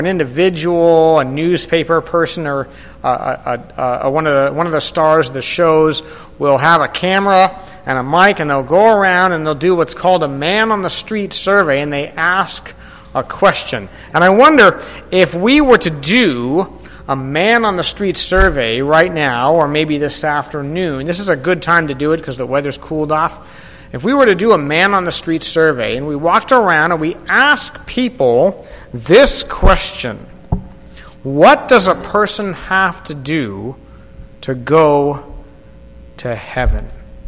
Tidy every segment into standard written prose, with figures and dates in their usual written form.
an individual, a newspaper person, or one of the stars of the shows will have a camera and a mic, and they'll go around and they'll do what's called a man on the street survey, and they ask a question. And I wonder if we were to do a man on the street survey right now, or maybe this afternoon. This is a good time to do it because the weather's cooled off. If we were to do a man on the street survey and we walked around and we asked people this question: what does a person have to do to go to heaven?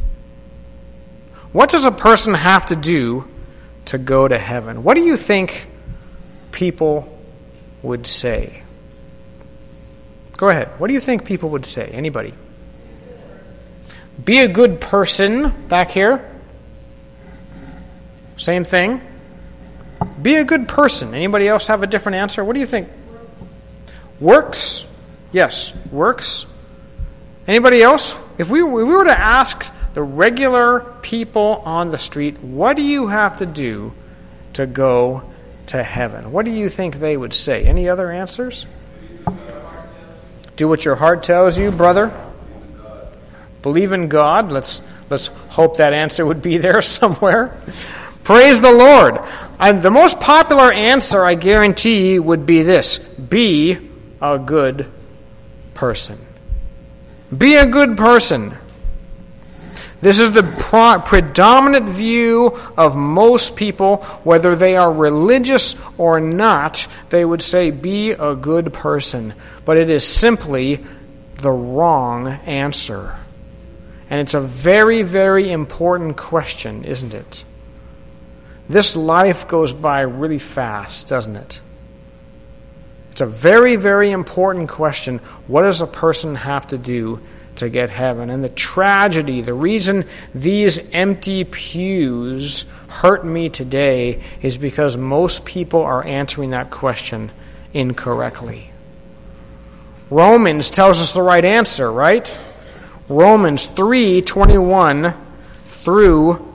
What does a person have to do to go to heaven? What do you think people would say? Go ahead. What do you think people would say? Anybody? Be a good person back here. Same thing. Be a good person. Anybody else have a different answer? What do you think? Works? Yes, works. Anybody else? If we were to ask the regular people on the street, what do you have to do to go to heaven? What do you think they would say? Any other answers? Do what your heart tells you, brother. Believe in God. Let's hope that answer would be there somewhere. Praise the Lord. And the most popular answer, I guarantee, would be this: be a good person. Be a good person. This is the predominant view of most people, whether they are religious or not. They would say, be a good person. But it is simply the wrong answer. And it's a very, very important question, isn't it? This life goes by really fast, doesn't it? It's a very, very important question. What does a person have to do to get heaven? And the tragedy, the reason these empty pews hurt me today is because most people are answering that question incorrectly. Romans tells us the right answer, right? Romans 3:21 through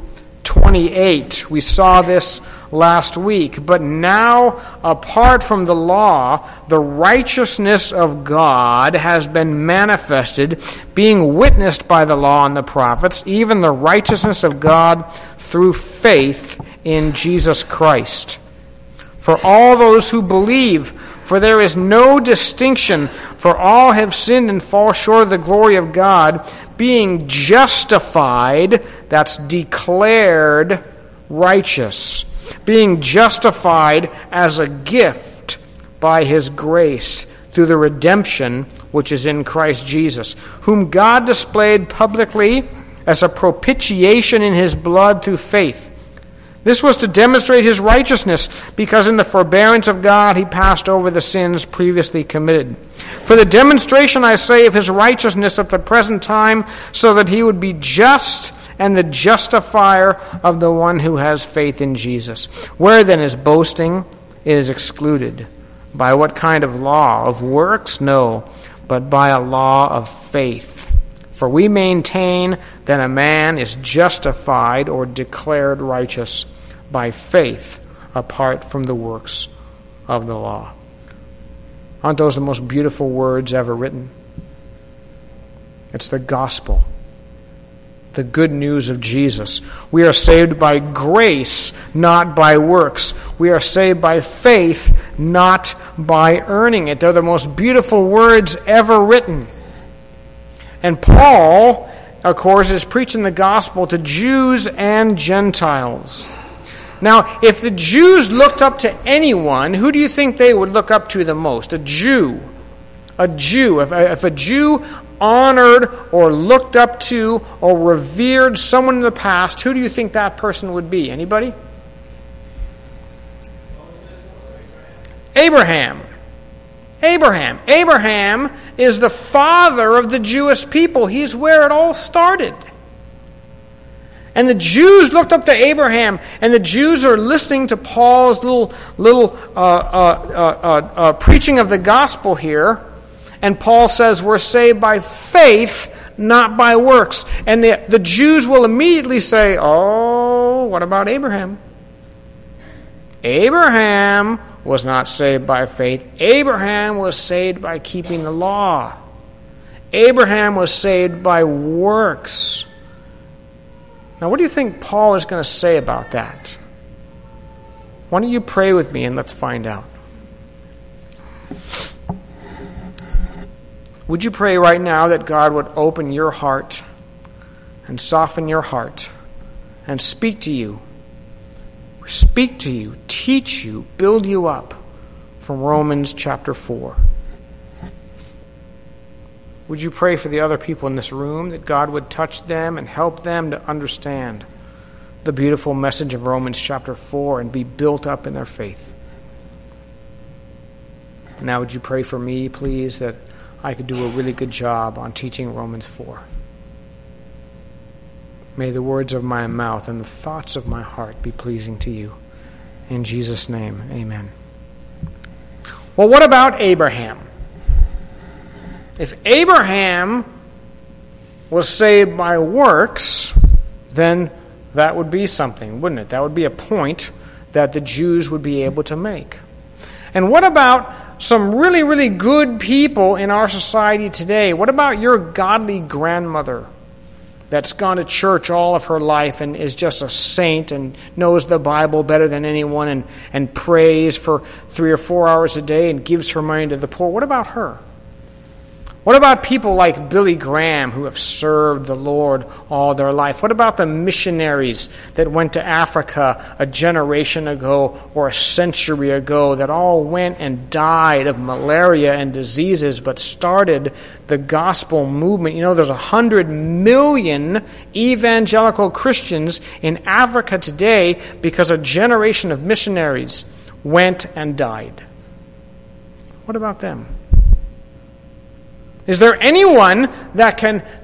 28. We saw this last week. But now, apart from the law, the righteousness of God has been manifested, being witnessed by the law and the prophets, even the righteousness of God through faith in Jesus Christ. For all those who believe, for there is no distinction, for all have sinned and fall short of the glory of God, being justified, that's declared righteous, being justified as a gift by His grace through the redemption which is in Christ Jesus, whom God displayed publicly as a propitiation in His blood through faith. This was to demonstrate His righteousness, because in the forbearance of God He passed over the sins previously committed. For the demonstration, I say, of His righteousness at the present time, so that He would be just and the justifier of the one who has faith in Jesus. Where then is boasting? It is excluded. By what kind of law? Of works? No, but by a law of faith. For we maintain that a man is justified or declared righteous by faith apart from the works of the law. Aren't those the most beautiful words ever written? It's the gospel, the good news of Jesus. We are saved by grace, not by works. We are saved by faith, not by earning it. They're the most beautiful words ever written. And Paul, of course, is preaching the gospel to Jews and Gentiles. Now, if the Jews looked up to anyone, who do you think they would look up to the most? A Jew. A Jew. If a Jew honored or looked up to or revered someone in the past, who do you think that person would be? Anybody? Abraham. Abraham is the father of the Jewish people. He's where it all started. And the Jews looked up to Abraham, and the Jews are listening to Paul's little preaching of the gospel here. And Paul says we're saved by faith, not by works. And the Jews will immediately say, oh, what about Abraham? Abraham was not saved by faith. Abraham was saved by keeping the law. Abraham was saved by works. Now, what do you think Paul is going to say about that? Why don't you pray with me and let's find out. Would you pray right now that God would open your heart and soften your heart and speak to you, teach you, build you up from Romans chapter 4? Would you pray for the other people in this room that God would touch them and help them to understand the beautiful message of Romans chapter 4 and be built up in their faith? Now would you pray for me, please, that I could do a really good job on teaching Romans 4. May the words of my mouth and the thoughts of my heart be pleasing to you. In Jesus' name, amen. Well, what about Abraham? If Abraham was saved by works, then that would be something, wouldn't it? That would be a point that the Jews would be able to make. And what about some really, really good people in our society today? What about your godly grandmother that's gone to church all of her life and is just a saint and knows the Bible better than anyone and prays for 3 or 4 hours a day and gives her money to the poor? What about her? What about people like Billy Graham who have served the Lord all their life? What about the missionaries that went to Africa a generation ago or a century ago that all went and died of malaria and diseases but started the gospel movement? You know, there's 100 million evangelical Christians in Africa today because a generation of missionaries went and died. What about them? Is there anyone that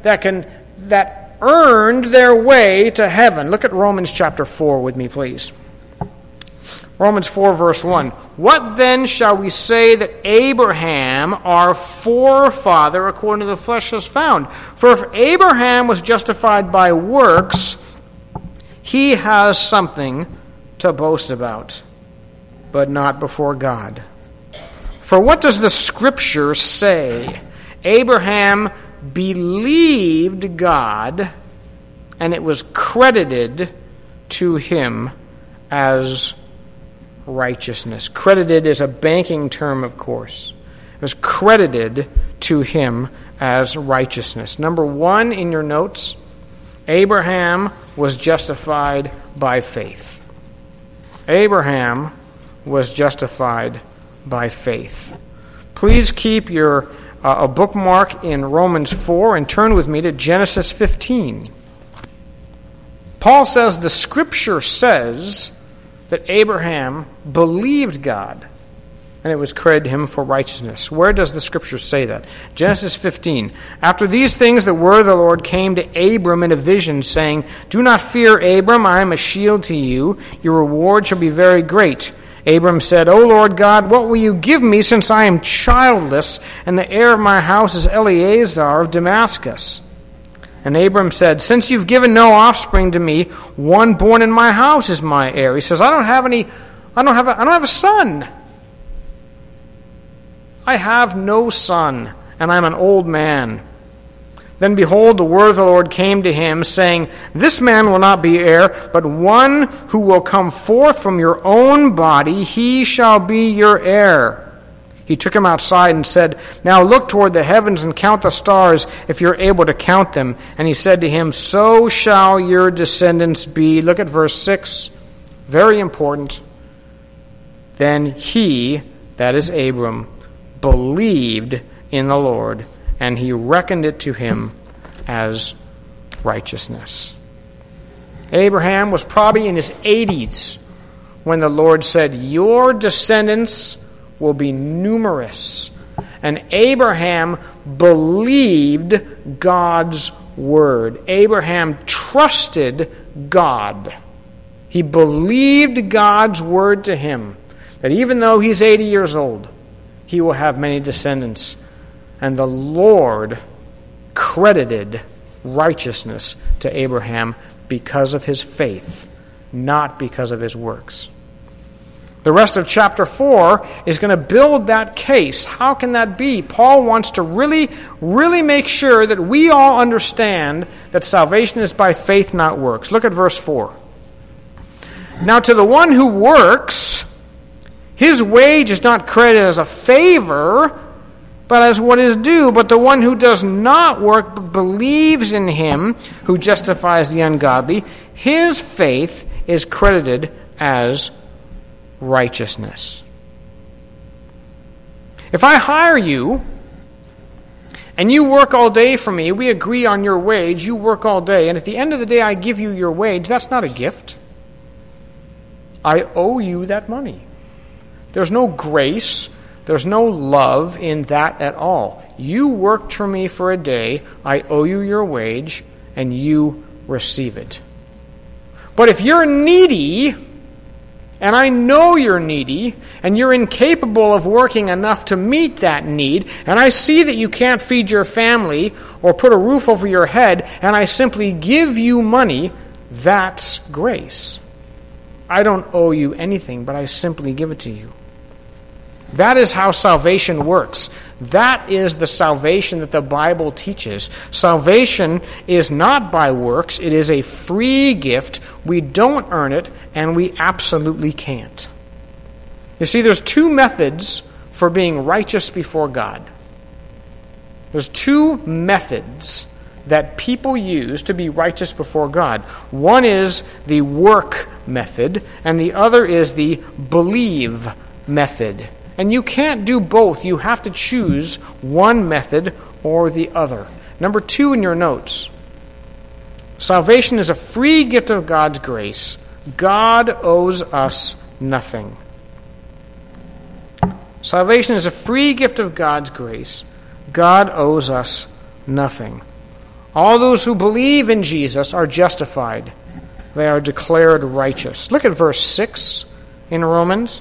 earned their way to heaven? Look at Romans chapter 4 with me, please. Romans 4, verse 1. What then shall we say that Abraham, our forefather, according to the flesh, has found? For if Abraham was justified by works, he has something to boast about, but not before God. For what does the Scripture say? Abraham believed God, and it was credited to him as righteousness. Credited is a banking term, of course. It was credited to him as righteousness. Number 1 in your notes, Abraham was justified by faith. Abraham was justified by faith. Please keep your a bookmark in Romans 4 and turn with me to Genesis 15. Paul says the Scripture says that Abraham believed God and it was credited him for righteousness. Where does the Scripture say that? Genesis 15. After these things the word of the Lord came to Abram in a vision, saying, Do not fear, Abram, I am a shield to you. Your reward shall be very great. Abram said, O Lord God, what will you give me, since I am childless, and the heir of my house is Eleazar of Damascus? And Abram said, Since you've given no offspring to me, one born in my house is my heir. He says, I don't have a son. I have no son, and I'm an old man. Then behold, the word of the Lord came to him, saying, This man will not be heir, but one who will come forth from your own body, he shall be your heir. He took him outside and said, Now look toward the heavens and count the stars, if you're able to count them. And he said to him, So shall your descendants be. Look at verse 6. Very important. Then he, that is Abram, believed in the Lord, and he reckoned it to him as righteousness. Abraham was probably in his 80s when the Lord said, Your descendants will be numerous. And Abraham believed God's word. Abraham trusted God. He believed God's word to him, that even though he's 80 years old, he will have many descendants. And the Lord credited righteousness to Abraham because of his faith, not because of his works. The rest of chapter 4 is going to build that case. How can that be? Paul wants to really, really make sure that we all understand that salvation is by faith, not works. Look at verse 4. Now to the one who works, his wage is not credited as a favor, but as what is due. But the one who does not work, but believes in him who justifies the ungodly, his faith is credited as righteousness. If I hire you and you work all day for me, we agree on your wage, you work all day, and at the end of the day I give you your wage, that's not a gift. I owe you that money. There's no grace, there's no love in that at all. You worked for me for a day, I owe you your wage, and you receive it. But if you're needy, and I know you're needy, and you're incapable of working enough to meet that need, and I see that you can't feed your family or put a roof over your head, and I simply give you money, that's grace. I don't owe you anything, but I simply give it to you. That is how salvation works. That is the salvation that the Bible teaches. Salvation is not by works. It is a free gift. We don't earn it, and we absolutely can't. You see, there's two methods for being righteous before God. There's two methods that people use to be righteous before God. One is the work method, and the other is the believe method. And you can't do both. You have to choose one method or the other. Number 2 in your notes. Salvation is a free gift of God's grace. God owes us nothing. Salvation is a free gift of God's grace. God owes us nothing. All those who believe in Jesus are justified. They are declared righteous. Look at verse 6 in Romans.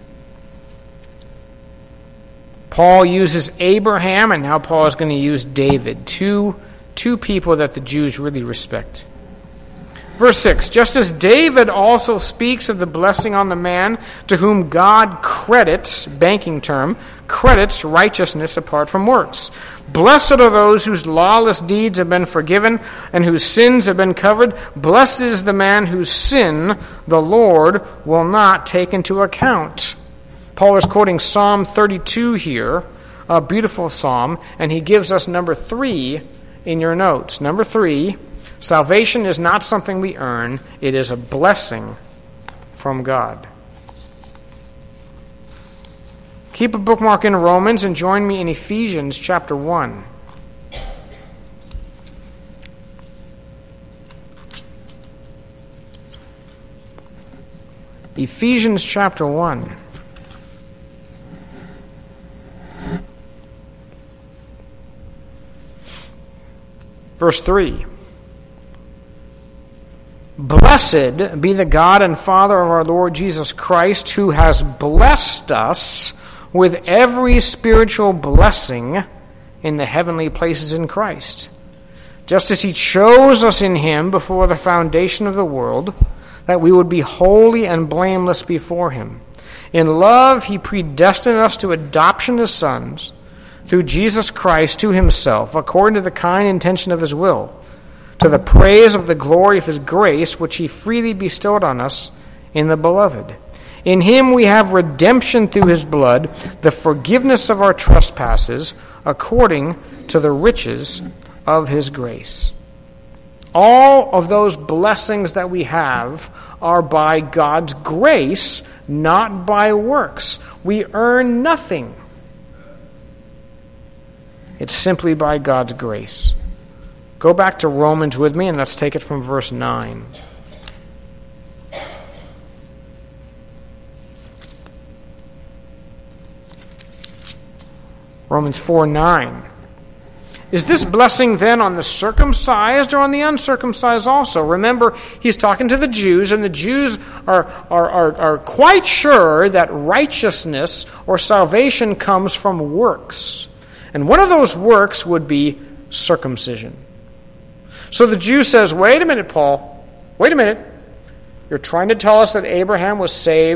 Paul uses Abraham, and now Paul is going to use David, two people that the Jews really respect. Verse 6, just as David also speaks of the blessing on the man to whom God credits, banking term, credits righteousness apart from works. Blessed are those whose lawless deeds have been forgiven and whose sins have been covered. Blessed is the man whose sin the Lord will not take into account. Paul is quoting Psalm 32 here, a beautiful psalm, and he gives us number 3 in your notes. Number 3, salvation is not something we earn, it is a blessing from God. Keep a bookmark in Romans and join me in Ephesians chapter 1. Ephesians chapter 1. Verse 3. Blessed be the God and Father of our Lord Jesus Christ, who has blessed us with every spiritual blessing in the heavenly places in Christ, just as he chose us in him before the foundation of the world, that we would be holy and blameless before him. In love he predestined us to adoption as sons, through Jesus Christ to himself, according to the kind intention of his will, to the praise of the glory of his grace, which he freely bestowed on us in the Beloved. In him we have redemption through his blood, the forgiveness of our trespasses, according to the riches of his grace. All of those blessings that we have are by God's grace, not by works. We earn nothing. It's simply by God's grace. Go back to Romans with me, and let's take it from verse 9. Romans 4:9. Is this blessing then on the circumcised or on the uncircumcised also? Remember, he's talking to the Jews, and the Jews are quite sure that righteousness or salvation comes from works. And one of those works would be circumcision. So the Jew says, wait a minute, Paul. Wait a minute. You're trying to tell us that Abraham was saved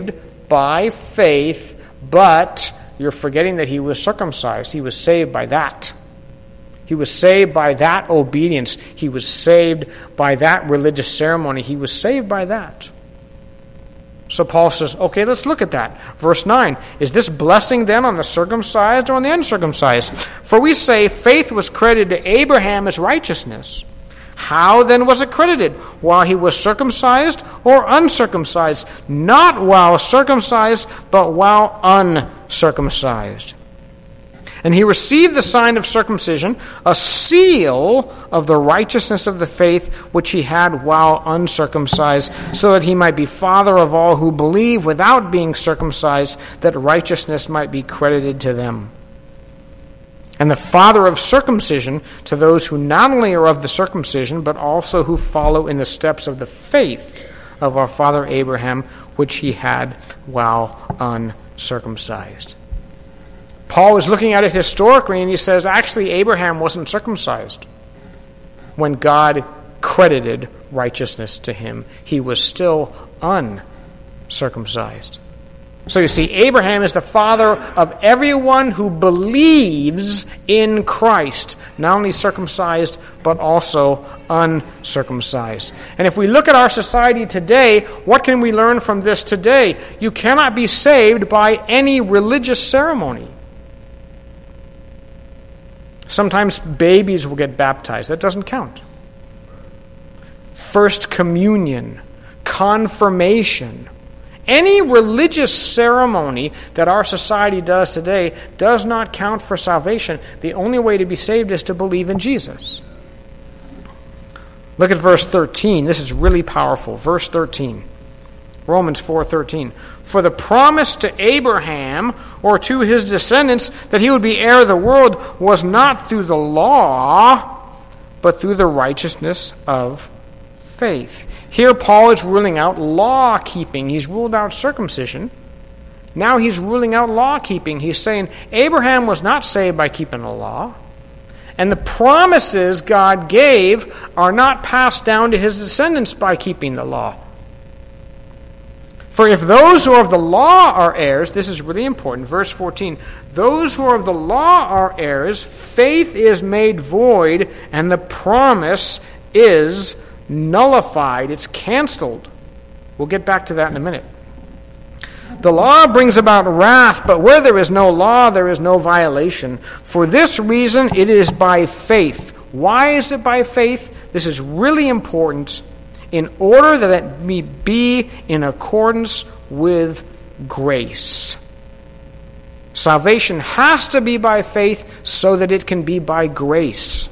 by faith, but you're forgetting that he was circumcised. He was saved by that. He was saved by that obedience. He was saved by that religious ceremony. He was saved by that. So Paul says, okay, let's look at that. Verse 9, is this blessing then on the circumcised or on the uncircumcised? For we say faith was credited to Abraham as righteousness. How then was it credited? While he was circumcised or uncircumcised? Not while circumcised, but while uncircumcised. And he received the sign of circumcision, a seal of the righteousness of the faith which he had while uncircumcised, so that he might be father of all who believe without being circumcised, that righteousness might be credited to them. And the father of circumcision to those who not only are of the circumcision, but also who follow in the steps of the faith of our father Abraham, which he had while uncircumcised. Paul is looking at it historically, and he says, actually, Abraham wasn't circumcised when God credited righteousness to him. He was still uncircumcised. So you see, Abraham is the father of everyone who believes in Christ, not only circumcised, but also uncircumcised. And if we look at our society today, what can we learn from this today? You cannot be saved by any religious ceremony. Sometimes babies will get baptized. That doesn't count. First communion, confirmation, any religious ceremony that our society does today does not count for salvation. The only way to be saved is to believe in Jesus. Look at verse 13. This is really powerful. Verse 13. Romans 4:13. For the promise to Abraham or to his descendants that he would be heir of the world was not through the law, but through the righteousness of faith. Here Paul is ruling out law keeping. He's ruled out circumcision. Now he's ruling out law keeping. He's saying Abraham was not saved by keeping the law. And the promises God gave are not passed down to his descendants by keeping the law. For if those who are of the law are heirs, this is really important, verse 14, those who are of the law are heirs, faith is made void, and the promise is nullified. It's canceled. We'll get back to that in a minute. The law brings about wrath, but where there is no law, there is no violation. For this reason, it is by faith. Why is it by faith? This is really important. In order that it may be in accordance with grace. Salvation has to be by faith so that it can be by grace.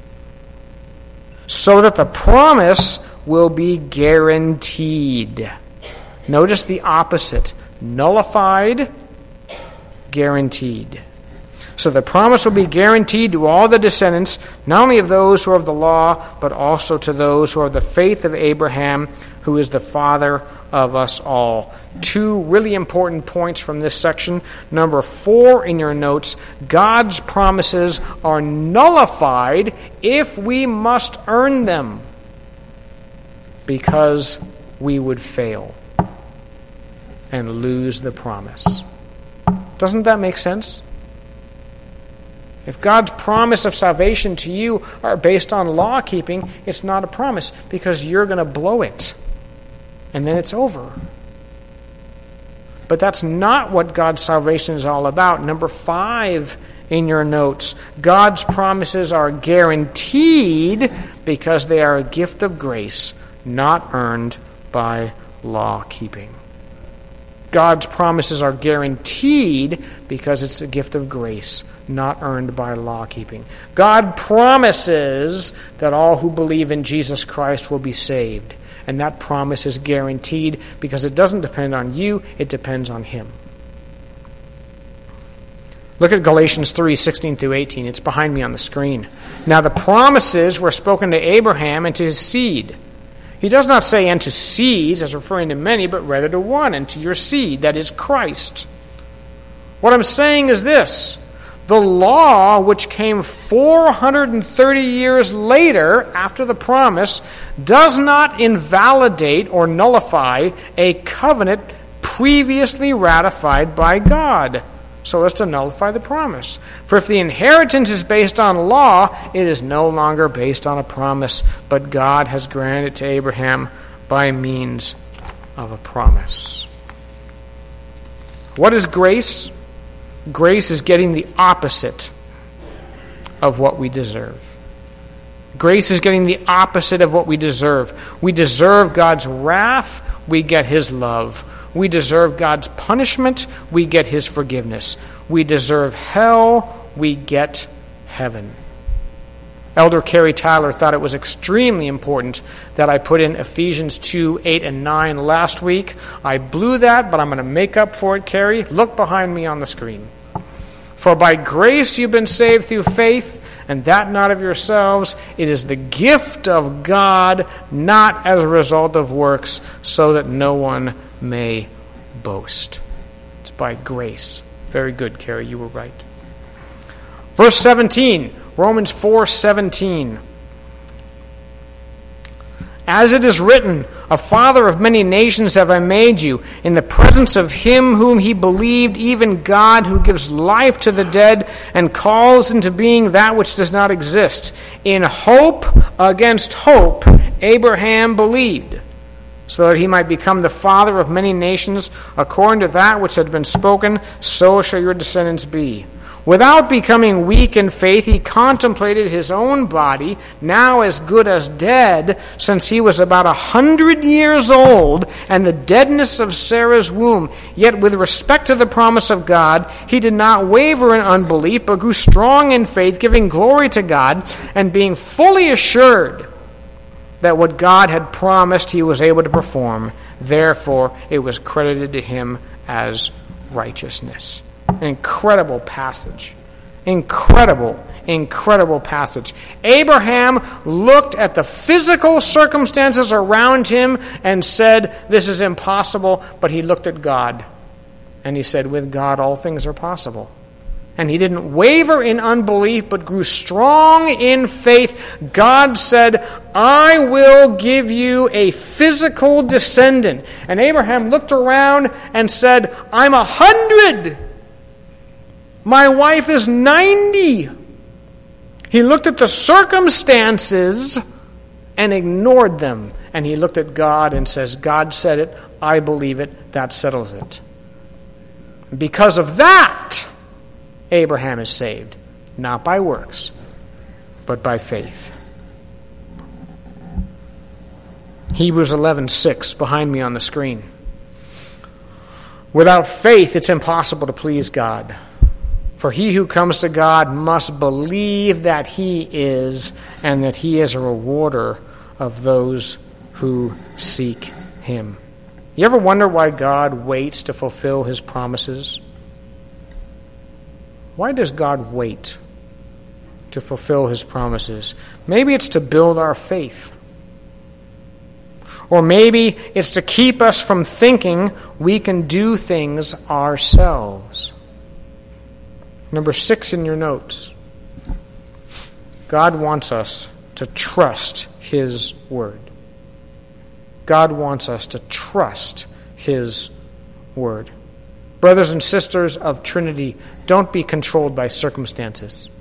So that the promise will be guaranteed. Notice the opposite. Nullified, guaranteed. So the promise will be guaranteed to all the descendants, not only of those who are of the law, but also to those who are of the faith of Abraham, who is the father of us all. Two really important points from this section. Number 4 in your notes, God's promises are nullified if we must earn them, because we would fail and lose the promise. Doesn't that make sense? If God's promise of salvation to you are based on law keeping, it's not a promise because you're going to blow it. And then it's over. But that's not what God's salvation is all about. Number 5 in your notes, God's promises are guaranteed because they are a gift of grace, not earned by law keeping. God's promises are guaranteed because it's a gift of grace, not earned by law keeping. God promises that all who believe in Jesus Christ will be saved. And that promise is guaranteed because it doesn't depend on you, it depends on Him. Look at Galatians 3:16 through 18. It's behind me on the screen. Now the promises were spoken to Abraham and to his seed. He does not say, and to seeds, as referring to many, but rather to one, and to your seed, that is Christ. What I'm saying is this. The law, which came 430 years later after the promise, does not invalidate or nullify a covenant previously ratified by God, so as to nullify the promise. For if the inheritance is based on law, it is no longer based on a promise, but God has granted it to Abraham by means of a promise. What is grace? Grace is getting the opposite of what we deserve. Grace is getting the opposite of what we deserve. We deserve God's wrath, we get his love. We deserve God's punishment, we get his forgiveness. We deserve hell, we get heaven. Elder Carrie Tyler thought it was extremely important that I put in Ephesians 2, 8, and 9 last week. I blew that, but I'm going to make up for it, Carrie. Look behind me on the screen. For by grace you've been saved through faith, and that not of yourselves. It is the gift of God, not as a result of works, so that no one may boast. It's by grace. Very good, Carrie. You were right. Verse 17, Romans 4:17. As it is written, a father of many nations have I made you, in the presence of him whom he believed, even God, who gives life to the dead and calls into being that which does not exist. In hope against hope, Abraham believed, so that he might become the father of many nations, according to that which had been spoken, so shall your descendants be. Without becoming weak in faith, he contemplated his own body, now as good as dead, since he was about 100 years old, and the deadness of Sarah's womb. Yet with respect to the promise of God, he did not waver in unbelief, but grew strong in faith, giving glory to God, and being fully assured that what God had promised he was able to perform. Therefore, it was credited to him as righteousness. An incredible passage. Incredible passage. Abraham looked at the physical circumstances around him and said, this is impossible, but he looked at God. And he said, with God all things are possible. And he didn't waver in unbelief, but grew strong in faith. God said, I will give you a physical descendant. And Abraham looked around and said, I'm 100. My wife is 90. He looked at the circumstances and ignored them. And he looked at God and says, God said it, I believe it, that settles it. Because of that, Abraham is saved, not by works, but by faith. Hebrews 11:6 behind me on the screen. Without faith, it's impossible to please God. For he who comes to God must believe that he is, and that he is a rewarder of those who seek him. You ever wonder why God waits to fulfill his promises? Why does God wait to fulfill his promises? Maybe it's to build our faith. Or maybe it's to keep us from thinking we can do things ourselves. Number 6 in your notes. God wants us to trust his word. God wants us to trust his word. Brothers and sisters of Trinity, don't be controlled by circumstances.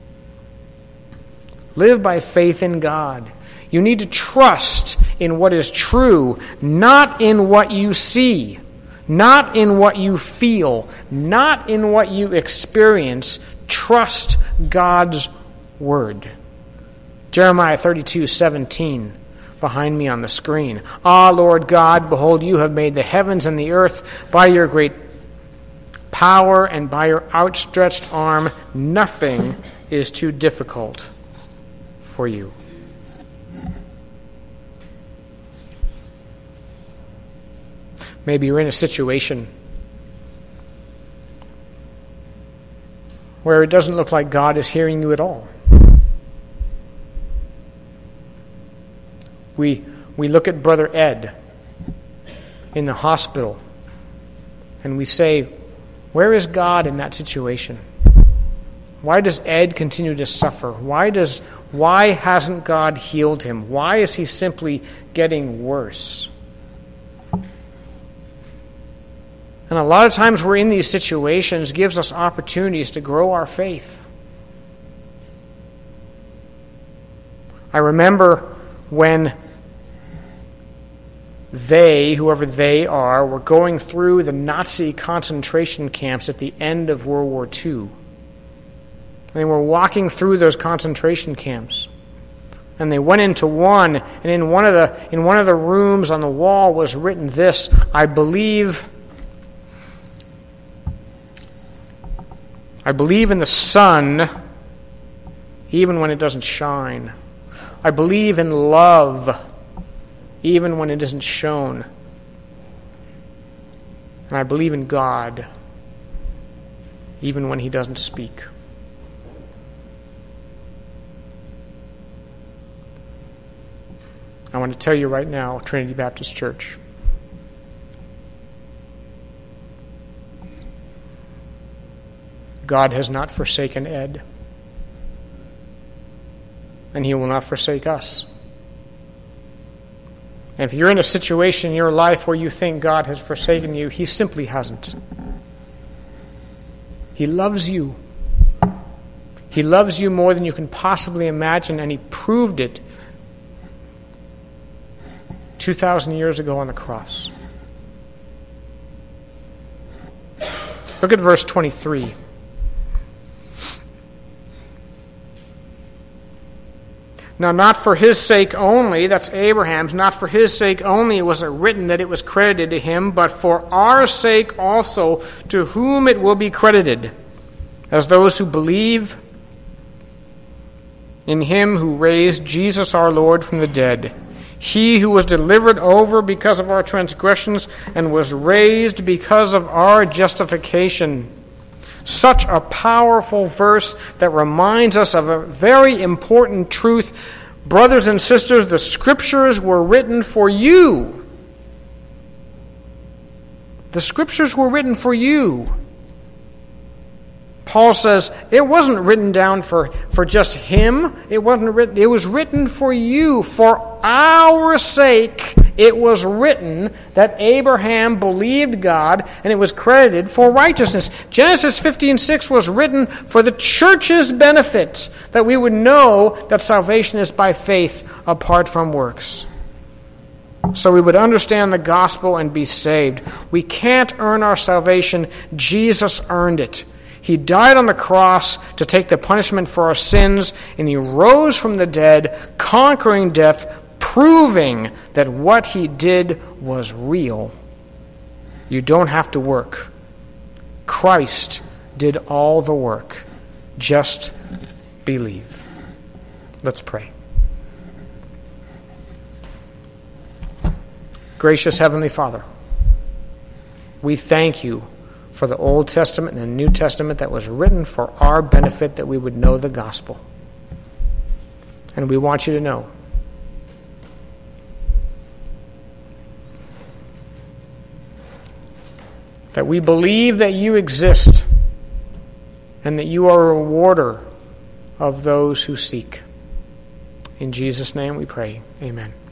Live by faith in God. You need to trust in what is true, not in what you see, not in what you feel, not in what you experience. Trust God's word. Jeremiah 32:17 behind me on the screen. Ah, Lord God, behold, you have made the heavens and the earth by your great power and by your outstretched arm. Nothing is too difficult for you. Maybe you're in a situation where it doesn't look like God is hearing you at all. We look at Brother Ed in the hospital and we say, where is God in that situation? Why does Ed continue to suffer? Why hasn't God healed him? Why is he simply getting worse? And a lot of times we're in these situations gives us opportunities to grow our faith. I remember when whoever they are, were going through the Nazi concentration camps at the end of World War II. They were walking through those concentration camps. And they went into one, and in one of the rooms on the wall was written this: I believe in the sun even when it doesn't shine. I believe in love even when it isn't shown. And I believe in God even when He doesn't speak. I want to tell you right now, Trinity Baptist Church, God has not forsaken Ed, and He will not forsake us. And if you're in a situation in your life where you think God has forsaken you, He simply hasn't. He loves you. He loves you more than you can possibly imagine, and He proved it 2,000 years ago on the cross. Look at verse 23. Now, not for his sake only, that's Abraham's, not for his sake only was it written that it was credited to him, but for our sake also, to whom it will be credited, as those who believe in Him who raised Jesus our Lord from the dead. He who was delivered over because of our transgressions and was raised because of our justification. Such a powerful verse that reminds us of a very important truth. Brothers and sisters, the Scriptures were written for you. The Scriptures were written for you. Paul says it wasn't written down for just him. It was written for you. For our sake, it was written that Abraham believed God and it was credited for righteousness. Genesis 15:6 was written for the church's benefit, that we would know that salvation is by faith apart from works. So we would understand the gospel and be saved. We can't earn our salvation. Jesus earned it. He died on the cross to take the punishment for our sins, and He rose from the dead, conquering death, proving that what He did was real. You don't have to work. Christ did all the work. Just believe. Let's pray. Gracious Heavenly Father, we thank You for the Old Testament and the New Testament that was written for our benefit, that we would know the gospel. And we want You to know that we believe that You exist and that You are a rewarder of those who seek. In Jesus' name we pray. Amen.